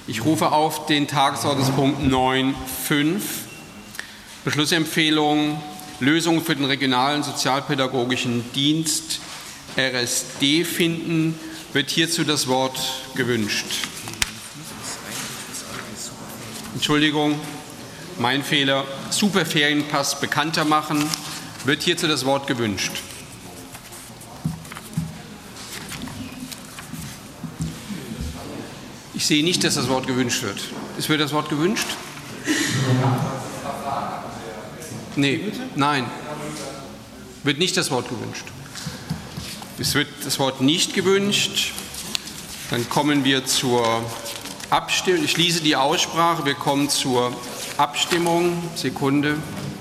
Ich rufe auf den Tagesordnungspunkt 9.5, Beschlussempfehlung, Lösungen für den regionalen sozialpädagogischen Dienst RSD finden. Wird hierzu das Wort gewünscht? Entschuldigung, mein Fehler. Superferienpass bekannter machen. Wird hierzu das Wort gewünscht? Ich sehe nicht, dass das Wort gewünscht wird. Es wird das Wort gewünscht? Nein. Wird nicht das Wort gewünscht. Es wird das Wort nicht gewünscht. Dann kommen wir zur Abstimmung. Ich schließe die Aussprache. Wir kommen zur Abstimmung. Sekunde.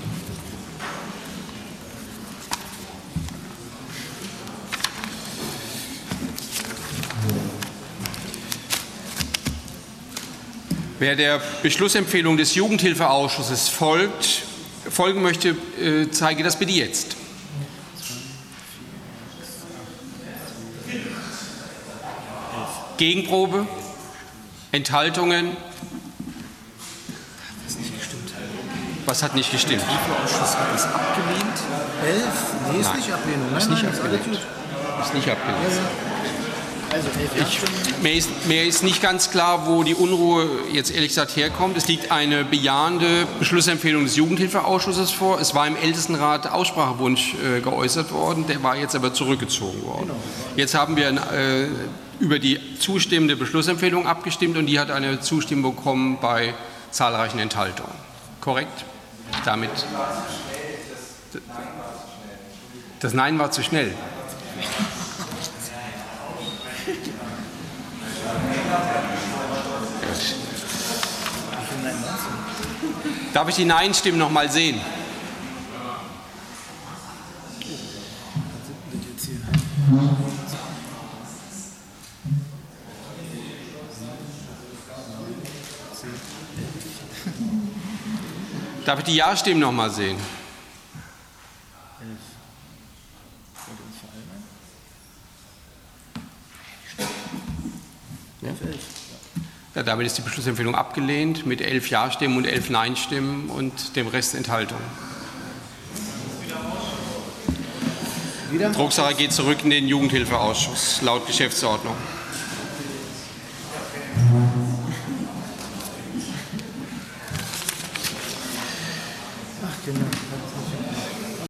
Wer der Beschlussempfehlung des Jugendhilfeausschusses folgen möchte, zeige das bitte jetzt. Gegenprobe? Enthaltungen? Was hat nicht gestimmt? Der Jugendhilfeausschuss hat es abgelehnt. 11? Nee, ist nicht Ablehnung. Ist nicht abgelehnt. Ist nicht abgelehnt. Also 11 mir ist nicht ganz klar, wo die Unruhe jetzt ehrlich gesagt herkommt. Es liegt eine bejahende Beschlussempfehlung des Jugendhilfeausschusses vor. Es war im Ältestenrat Aussprachewunsch geäußert worden, der war jetzt aber zurückgezogen worden. Genau. Jetzt haben wir über die zustimmende Beschlussempfehlung abgestimmt und die hat eine Zustimmung bekommen bei zahlreichen Enthaltungen. Korrekt? Damit. Das Nein war zu schnell. Darf ich die Nein-Stimmen noch mal sehen? Darf ich die Ja-Stimmen noch mal sehen? Ja, damit ist die Beschlussempfehlung abgelehnt mit 11 Ja-Stimmen und 11 Nein-Stimmen und dem Rest Enthaltung. Drucksache geht zurück in den Jugendhilfeausschuss laut Geschäftsordnung.